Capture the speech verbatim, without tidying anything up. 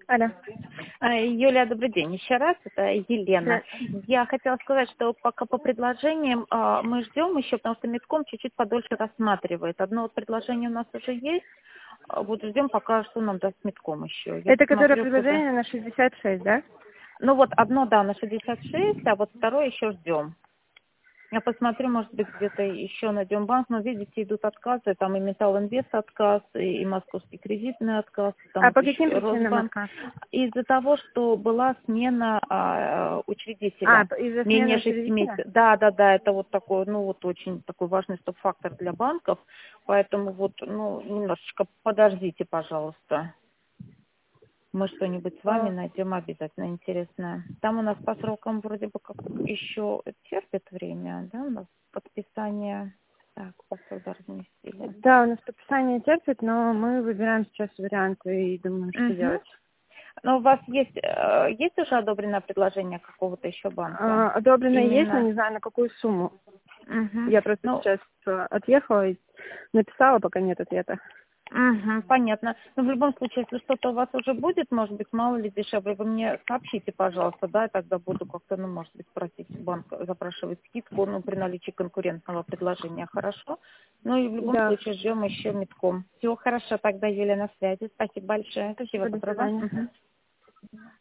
Алло. А, Юлия, добрый день. Еще раз, это Елена. Да. Я хотела сказать, что пока по предложениям а, мы ждем еще, потому что Медком чуть-чуть подольше рассматривает. Одно вот предложение у нас уже есть. А, Вот ждем пока, что нам даст Медком еще. Я Это которое посмотрю, куда. предложение на шестьдесят шесть, да? Ну вот одно, да, на шестьдесят шесть, а вот второе еще ждем. Я посмотрю, может быть, где-то еще найдем банк, но, видите, идут отказы, там и Металлинвест отказ, и, и Московский кредитный отказ, там А вот по еще каким причинам Росбанк. отказ? Из-за того, что была смена а, А, учредителя, из-за менее смены шести учредителя? месяцев. Да, да, да, это вот такой, ну вот очень такой важный стоп-фактор для банков, поэтому вот, ну, немножечко подождите, пожалуйста. Мы что-нибудь с вами А, найдем обязательно интересное. Там у нас по срокам вроде бы как еще терпит время, да, у нас подписание. Так, посуда разместили. Да, у нас подписание терпит, но мы выбираем сейчас варианты и думаем, что Угу. делать. Но у вас есть, э, есть уже одобренное предложение какого-то еще банка? А, одобренное есть, но Именно. не знаю на какую сумму. Угу. Я просто Ну, сейчас э, отъехала и написала, пока нет ответа. угу, понятно. Но в любом случае, если что-то у вас уже будет, может быть, мало ли дешевле, вы мне сообщите, пожалуйста, да, и тогда буду как-то, ну, может быть, просить банк запрашивать скидку, ну, при наличии конкурентного предложения, хорошо? Ну и в любом Да. случае ждем еще Медком. Всего хорошо, тогда Елена на связи. Спасибо большое. Всего Спасибо, до доброго. свидания. Мгм.